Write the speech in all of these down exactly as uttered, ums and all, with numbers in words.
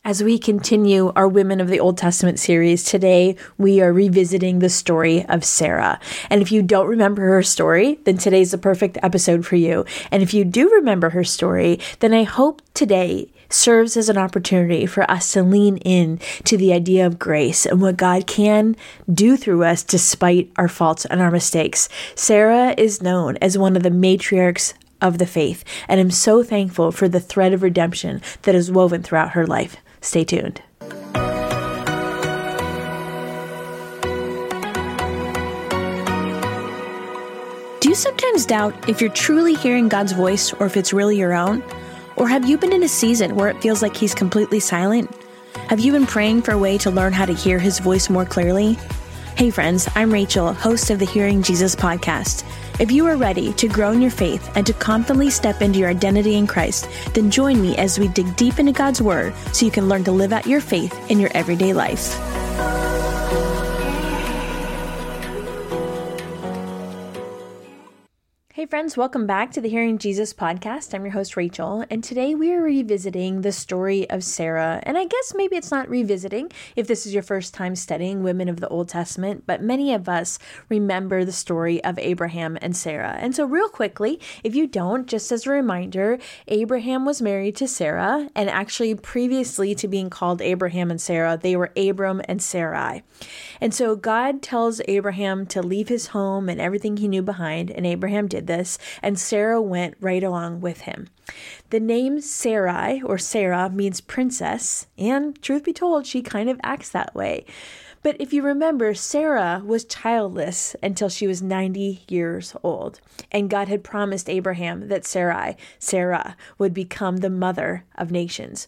As we continue our Women of the Old Testament series, today we are revisiting the story of Sarah. And if you don't remember her story, then today's the perfect episode for you. And if you do remember her story, then I hope today serves as an opportunity for us to lean in to the idea of grace and what God can do through us despite our faults and our mistakes. Sarah is known as one of the matriarchs of the faith, and I'm so thankful for the thread of redemption that is woven throughout her life. Stay tuned. Do you sometimes doubt if you're truly hearing God's voice or if it's really your own? Or have you been in a season where it feels like He's completely silent? Have you been praying for a way to learn how to hear His voice more clearly? Hey friends, I'm Rachel, host of the Hearing Jesus podcast. If you are ready to grow in your faith and to confidently step into your identity in Christ, then join me as we dig deep into God's Word so you can learn to live out your faith in your everyday life. Hey friends, welcome back to the Hearing Jesus podcast. I'm your host, Rachel, and today we are revisiting the story of Sarah. And I guess maybe it's not revisiting if this is your first time studying women of the Old Testament, but many of us remember the story of Abraham and Sarah. And so real quickly, if you don't, just as a reminder, Abraham was married to Sarah, and actually previously to being called Abraham and Sarah, they were Abram and Sarai. And so God tells Abraham to leave his home and everything he knew behind, and Abraham did this, and Sarah went right along with him. The name Sarai or Sarah means princess, and truth be told, she kind of acts that way. But if you remember, Sarah was childless until she was ninety years old, and God had promised Abraham that Sarai, Sarah, would become the mother of nations.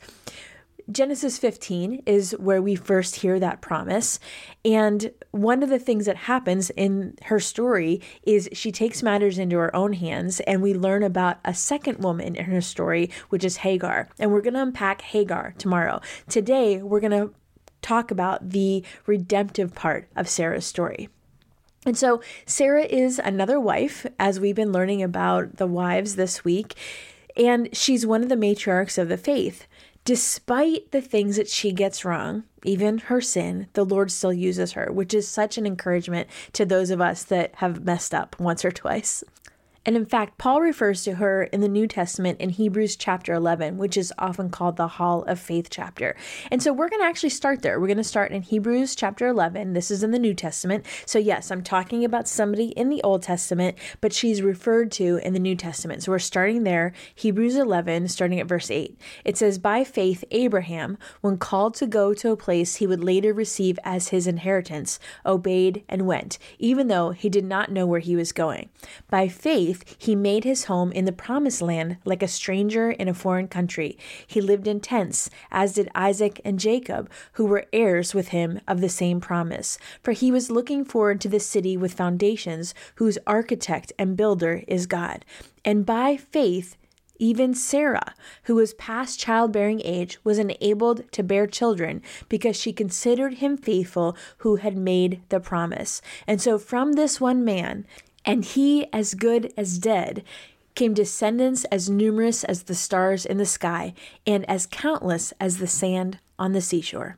Genesis fifteen is where we first hear that promise. And one of the things that happens in her story is she takes matters into her own hands, and we learn about a second woman in her story, which is Hagar. And we're going to unpack Hagar tomorrow. Today, we're going to talk about the redemptive part of Sarah's story. And so Sarah is another wife, as we've been learning about the wives this week, and she's one of the matriarchs of the faith. Despite the things that she gets wrong, even her sin, the Lord still uses her, which is such an encouragement to those of us that have messed up once or twice. And in fact, Paul refers to her in the New Testament in Hebrews chapter eleven, which is often called the Hall of Faith chapter. And so we're going to actually start there. We're going to start in Hebrews chapter eleven. This is in the New Testament. So yes, I'm talking about somebody in the Old Testament, but she's referred to in the New Testament. So we're starting there, Hebrews eleven, starting at verse eight. It says, "By faith, Abraham, when called to go to a place he would later receive as his inheritance, obeyed and went, even though he did not know where he was going. By faith, he made his home in the promised land like a stranger in a foreign country. He lived in tents, as did Isaac and Jacob, who were heirs with him of the same promise. For he was looking forward to the city with foundations, whose architect and builder is God. And by faith, even Sarah, who was past childbearing age, was enabled to bear children because she considered him faithful who had made the promise. And so from this one man, and he as good as dead, came descendants as numerous as the stars in the sky and as countless as the sand on the seashore."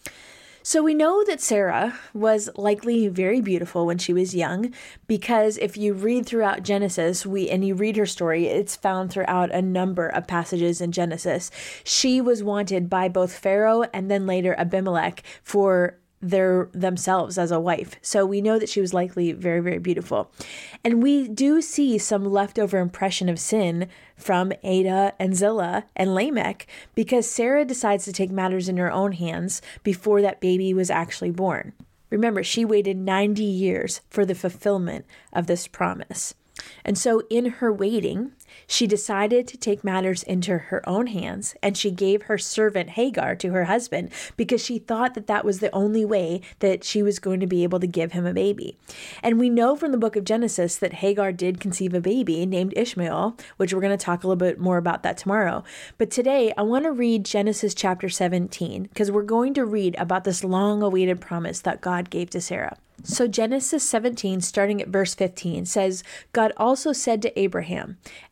So we know that Sarah was likely very beautiful when she was young, because if you read throughout Genesis, we and you read her story, it's found throughout a number of passages in Genesis. She was wanted by both Pharaoh and then later Abimelech for their themselves as a wife. So we know that she was likely very, very beautiful. And we do see some leftover impression of sin from Adah and Zillah and Lamech, because Sarah decides to take matters in her own hands before that baby was actually born. Remember, she waited ninety years for the fulfillment of this promise. And so in her waiting, she decided to take matters into her own hands, and she gave her servant Hagar to her husband because she thought that that was the only way that she was going to be able to give him a baby. And we know from the book of Genesis that Hagar did conceive a baby named Ishmael, which we're going to talk a little bit more about that tomorrow. But today I want to read Genesis chapter seventeen, because we're going to read about this long-awaited promise that God gave to Sarah. So Genesis seventeen, starting at verse fifteen, says, God also said to Abraham,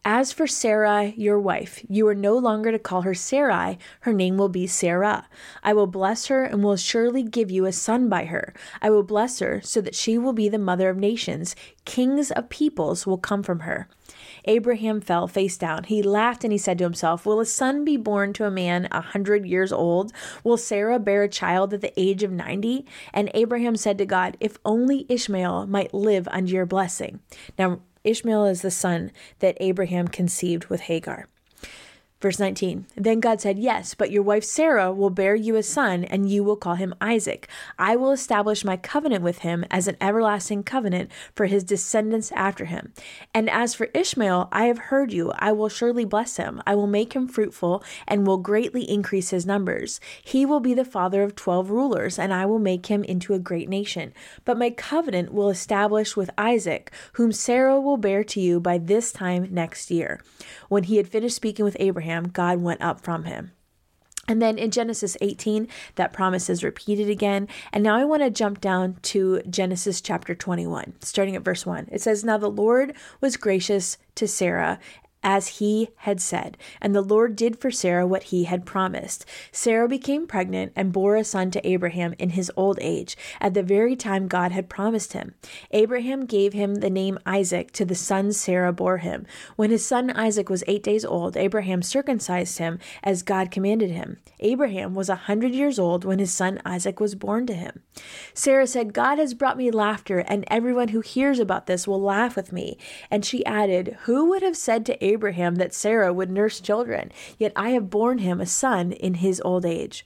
As for Sarai, your wife, you are no longer to call her Sarai. Her name will be Sarah. I will bless her and will surely give you a son by her. I will bless her so that she will be the mother of nations. Kings of peoples will come from her." Abraham fell face down. He laughed and he said to himself, "Will a son be born to a man a hundred years old? Will Sarah bear a child at the age of ninety?" And Abraham said to God, "If only Ishmael might live under your blessing." Now, Ishmael is the son that Abraham conceived with Hagar. Verse nineteen, "Then God said, 'Yes, but your wife Sarah will bear you a son, and you will call him Isaac. I will establish my covenant with him as an everlasting covenant for his descendants after him. And as for Ishmael, I have heard you. I will surely bless him. I will make him fruitful and will greatly increase his numbers. He will be the father of twelve rulers, and I will make him into a great nation. But my covenant will establish with Isaac, whom Sarah will bear to you by this time next year.' When he had finished speaking with Abraham, God went up from him." And then in Genesis eighteen, that promise is repeated again. And now I want to jump down to Genesis chapter twenty-one, starting at verse one. It says, "Now the Lord was gracious to Sarah, as he had said, and the Lord did for Sarah what he had promised. Sarah became pregnant and bore a son to Abraham in his old age, at the very time God had promised him. Abraham gave him the name Isaac to the son Sarah bore him. When his son Isaac was eight days old, Abraham circumcised him as God commanded him. Abraham was a hundred years old when his son Isaac was born to him. Sarah said, 'God has brought me laughter, and everyone who hears about this will laugh with me.' And she added, 'Who would have said to Abraham Abraham that Sarah would nurse children, yet I have borne him a son in his old age.'"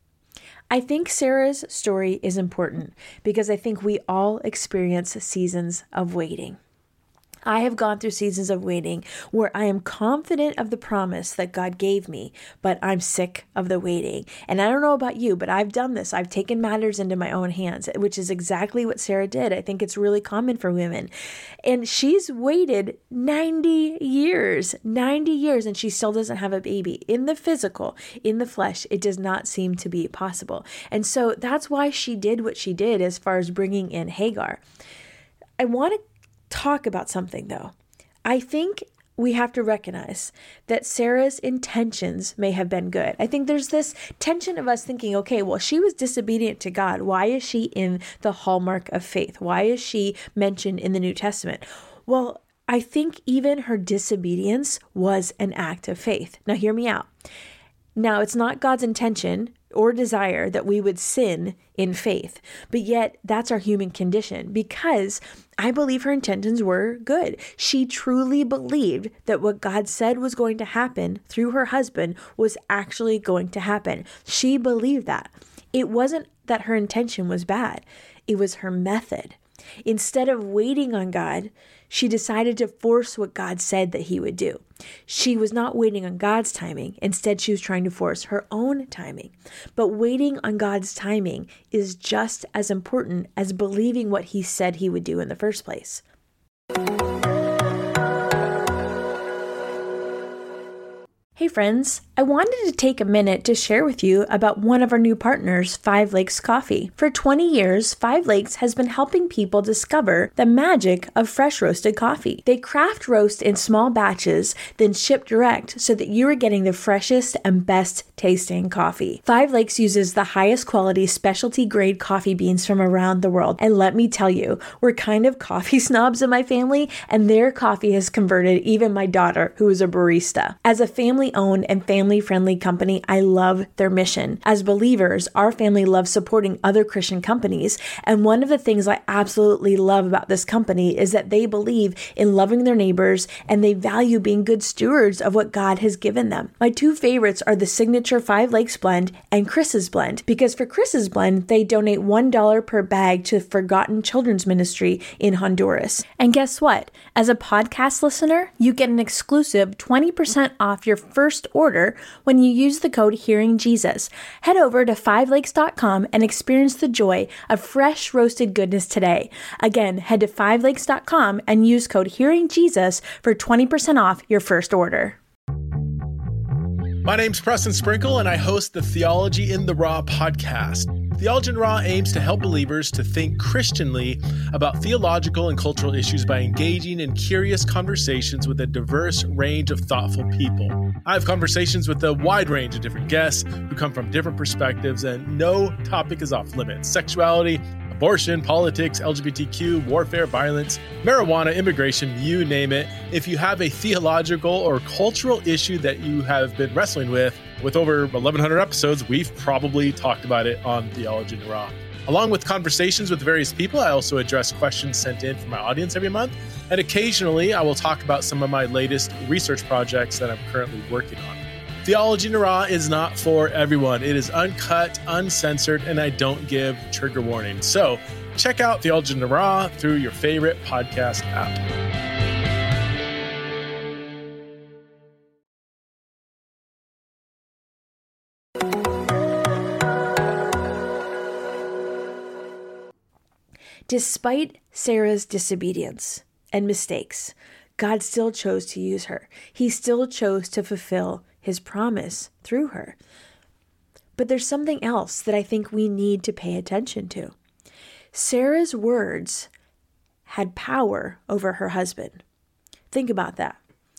I think Sarah's story is important because I think we all experience seasons of waiting. I have gone through seasons of waiting where I am confident of the promise that God gave me, but I'm sick of the waiting. And I don't know about you, but I've done this. I've taken matters into my own hands, which is exactly what Sarah did. I think it's really common for women. And she's waited ninety years, ninety years, and she still doesn't have a baby. In the physical, in the flesh, it does not seem to be possible. And so that's why she did what she did as far as bringing in Hagar. I want to talk about something though. I think we have to recognize that Sarah's intentions may have been good. I think there's this tension of us thinking, okay, well, she was disobedient to God. Why is she in the hallmark of faith? Why is she mentioned in the New Testament? Well, I think even her disobedience was an act of faith. Now, hear me out. Now, it's not God's intention or desire that we would sin in faith, but yet that's our human condition, because I believe her intentions were good. She truly believed that what God said was going to happen through her husband was actually going to happen. She believed that. It wasn't that her intention was bad. It was her method. Instead of waiting on God, she decided to force what God said that he would do. She was not waiting on God's timing. Instead, she was trying to force her own timing. But waiting on God's timing is just as important as believing what he said he would do in the first place. Hey friends, I wanted to take a minute to share with you about one of our new partners, Five Lakes Coffee. For twenty years, Five Lakes has been helping people discover the magic of fresh roasted coffee. They craft roast in small batches, then ship direct so that you are getting the freshest and best tasting coffee. Five Lakes uses the highest quality specialty grade coffee beans from around the world. And let me tell you, we're kind of coffee snobs in my family, and their coffee has converted even my daughter, who is a barista. As a family owned and family-friendly company, I love their mission. As believers, our family loves supporting other Christian companies, and one of the things I absolutely love about this company is that they believe in loving their neighbors and they value being good stewards of what God has given them. My two favorites are the signature Five Lakes blend and Chris's blend, because for Chris's blend, they donate one dollar per bag to Forgotten Children's Ministry in Honduras. And guess what? As a podcast listener, you get an exclusive twenty percent off your first order when you use the code HearingJesus. Head over to five lakes dot com and experience the joy of fresh roasted goodness today. Again, head to five lakes dot com and use code HearingJesus for twenty percent off your first order. My name's Preston Sprinkle, and I host the Theology in the Raw podcast. Theology in the Raw aims to help believers to think Christianly about theological and cultural issues by engaging in curious conversations with a diverse range of thoughtful people. I have conversations with a wide range of different guests who come from different perspectives, and no topic is off limits. Sexuality, abortion, politics, L G B T Q, warfare, violence, marijuana, immigration, you name it. If you have a theological or cultural issue that you have been wrestling with, with over eleven hundred episodes, we've probably talked about it on Theology in the Raw. Along with conversations with various people, I also address questions sent in from my audience every month. And occasionally, I will talk about some of my latest research projects that I'm currently working on. Theology in the Raw is not for everyone. It is uncut, uncensored, and I don't give trigger warnings. So check out Theology in the Raw through your favorite podcast app. Despite Sarah's disobedience and mistakes, God still chose to use her. He still chose to fulfill his promise through her. But there's something else that I think we need to pay attention to. Sarah's words had power over her husband. Think about that.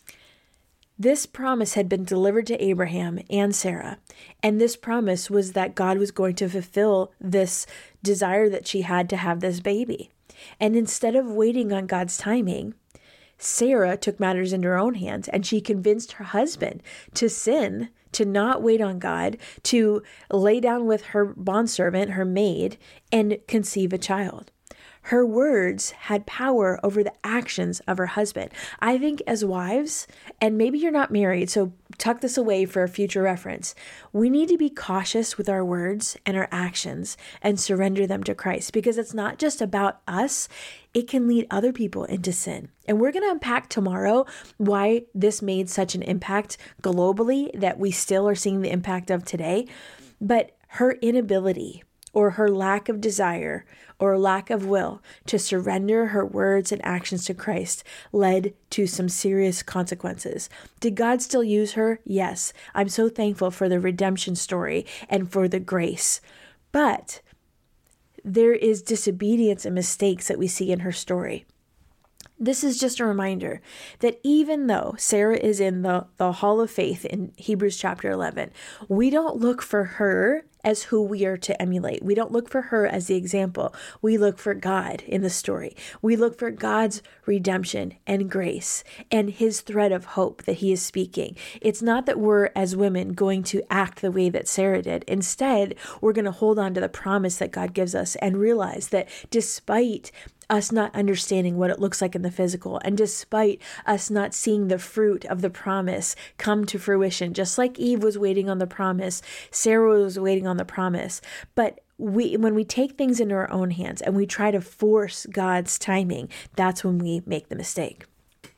This promise had been delivered to Abraham and Sarah, and this promise was that God was going to fulfill this desire that she had to have this baby. And instead of waiting on God's timing, Sarah took matters into her own hands, and she convinced her husband to sin, to not wait on God, to lay down with her bondservant, her maid, and conceive a child. Her words had power over the actions of her husband. I think as wives, and maybe you're not married, so tuck this away for a future reference, we need to be cautious with our words and our actions and surrender them to Christ, because it's not just about us. It can lead other people into sin. And we're going to unpack tomorrow why this made such an impact globally that we still are seeing the impact of today. But her inability or her lack of desire or lack of will to surrender her words and actions to Christ led to some serious consequences. Did God still use her? Yes. I'm so thankful for the redemption story and for the grace. But there is disobedience and mistakes that we see in her story. This is just a reminder that even though Sarah is in the, the hall of faith in Hebrews chapter eleven, we don't look for her as who we are to emulate. We don't look for her as the example. We look for God in the story. We look for God's redemption and grace and his thread of hope that he is speaking. It's not that we're, as women, going to act the way that Sarah did. Instead, we're going to hold on to the promise that God gives us and realize that despite us not understanding what it looks like in the physical, and despite us not seeing the fruit of the promise come to fruition, just like Eve was waiting on the promise, Sarah was waiting on the promise. But we, when we take things into our own hands and we try to force God's timing, that's when we make the mistake.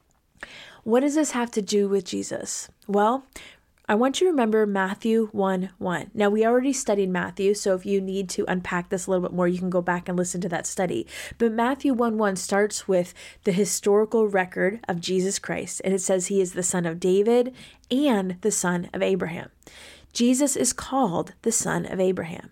What does this have to do with Jesus? Well, I want you to remember Matthew one one. Now, we already studied Matthew, so if you need to unpack this a little bit more, you can go back and listen to that study. But Matthew one one starts with the historical record of Jesus Christ, and it says he is the son of David and the son of Abraham. Jesus is called the son of Abraham.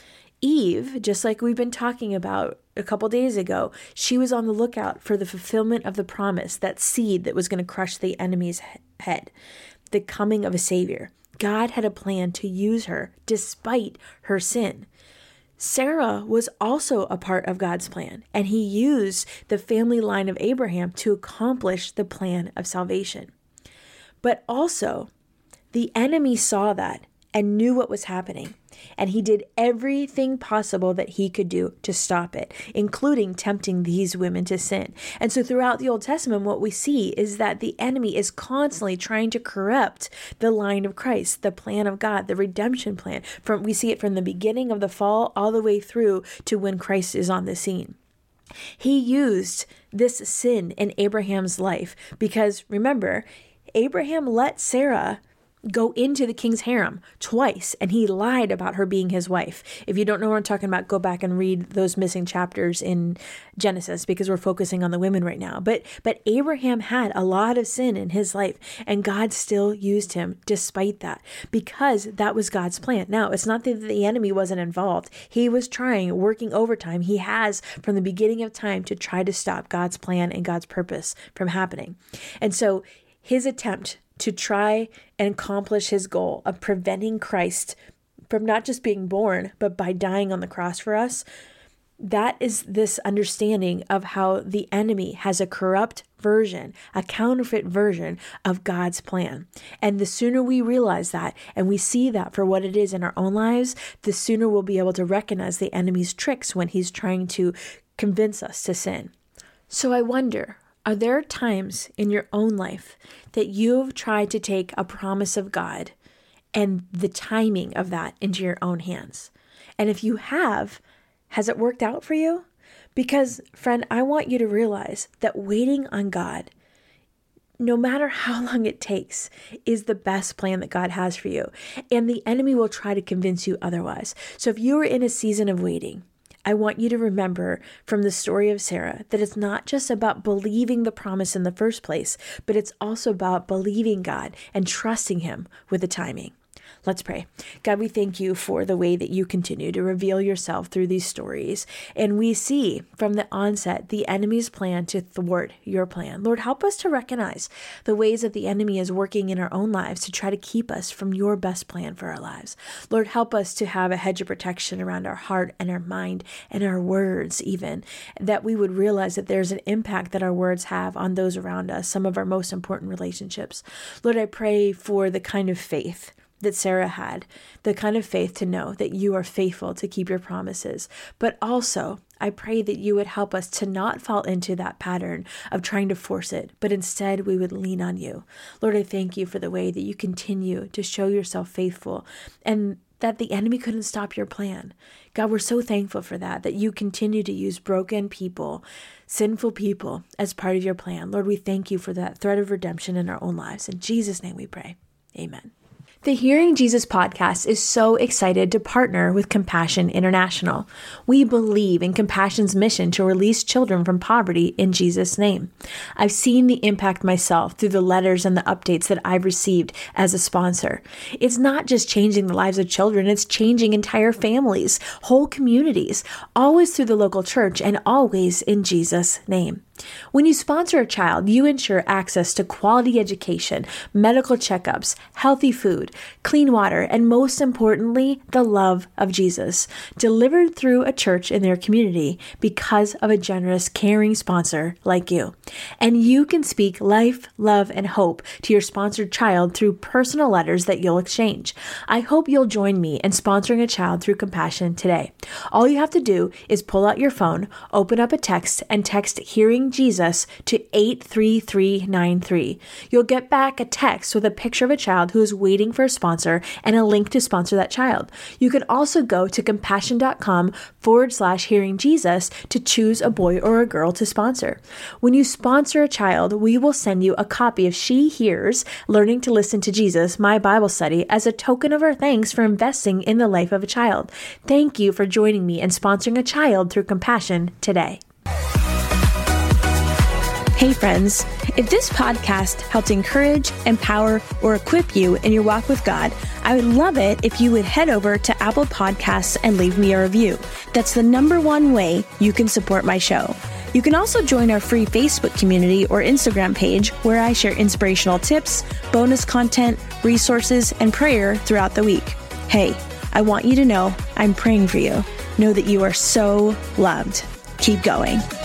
Eve, just like we've been talking about a couple days ago, she was on the lookout for the fulfillment of the promise, that seed that was going to crush the enemy's head. The coming of a savior. God had a plan to use her despite her sin. Sarah was also a part of God's plan, and he used the family line of Abraham to accomplish the plan of salvation. But also, the enemy saw that and knew what was happening, and he did everything possible that he could do to stop it, including tempting these women to sin. And so throughout the Old Testament, what we see is that the enemy is constantly trying to corrupt the line of Christ, the plan of God, the redemption plan. From we see it from the beginning of the fall all the way through to when Christ is on the scene. He used this sin in Abraham's life because, remember, Abraham let Sarah go into the king's harem twice, and he lied about her being his wife. If you don't know what I'm talking about, go back and read those missing chapters in Genesis, because we're focusing on the women right now. But but Abraham had a lot of sin in his life, and God still used him despite that, because that was God's plan. Now, it's not that the enemy wasn't involved. He was trying, working overtime. He has from the beginning of time to try to stop God's plan and God's purpose from happening. And so his attempt to try and accomplish his goal of preventing Christ from not just being born, but by dying on the cross for us, that is this understanding of how the enemy has a corrupt version, a counterfeit version of God's plan. And the sooner we realize that and we see that for what it is in our own lives, the sooner we'll be able to recognize the enemy's tricks when he's trying to convince us to sin. So I wonder, are there times in your own life that you've tried to take a promise of God and the timing of that into your own hands? And if you have, has it worked out for you? Because, friend, I want you to realize that waiting on God, no matter how long it takes, is the best plan that God has for you. And the enemy will try to convince you otherwise. So if you are in a season of waiting, I want you to remember from the story of Sarah that it's not just about believing the promise in the first place, but it's also about believing God and trusting Him with the timing. Let's pray. God, we thank you for the way that you continue to reveal yourself through these stories. And we see from the onset the enemy's plan to thwart your plan. Lord, help us to recognize the ways that the enemy is working in our own lives to try to keep us from your best plan for our lives. Lord, help us to have a hedge of protection around our heart and our mind and our words even, that we would realize that there's an impact that our words have on those around us, some of our most important relationships. Lord, I pray for the kind of faith that Sarah had, the kind of faith to know that you are faithful to keep your promises. But also, I pray that you would help us to not fall into that pattern of trying to force it, but instead we would lean on you. Lord, I thank you for the way that you continue to show yourself faithful and that the enemy couldn't stop your plan. God, we're so thankful for that, that you continue to use broken people, sinful people as part of your plan. Lord, we thank you for that thread of redemption in our own lives. In Jesus' name we pray. Amen. The Hearing Jesus podcast is so excited to partner with Compassion International. We believe in Compassion's mission to release children from poverty in Jesus' name. I've seen the impact myself through the letters and the updates that I've received as a sponsor. It's not just changing the lives of children, it's changing entire families, whole communities, always through the local church and always in Jesus' name. When you sponsor a child, you ensure access to quality education, medical checkups, healthy food, clean water, and most importantly, the love of Jesus, delivered through a church in their community because of a generous, caring sponsor like you. And you can speak life, love, and hope to your sponsored child through personal letters that you'll exchange. I hope you'll join me in sponsoring a child through Compassion today. All you have to do is pull out your phone, open up a text, and text Hearing Jesus to eight three three nine three. You'll get back a text with a picture of a child who is waiting for a sponsor and a link to sponsor that child. You can also go to compassion.com forward slash hearing Jesus to choose a boy or a girl to sponsor. When you sponsor a child, we will send you a copy of She Hears, Learning to Listen to Jesus, my Bible study, as a token of our thanks for investing in the life of a child. Thank you for joining me in sponsoring a child through Compassion today. Hey friends, if this podcast helped encourage, empower, or equip you in your walk with God, I would love it if you would head over to Apple Podcasts and leave me a review. That's the number one way you can support my show. You can also join our free Facebook community or Instagram page where I share inspirational tips, bonus content, resources, and prayer throughout the week. Hey, I want you to know I'm praying for you. Know that you are so loved. Keep going.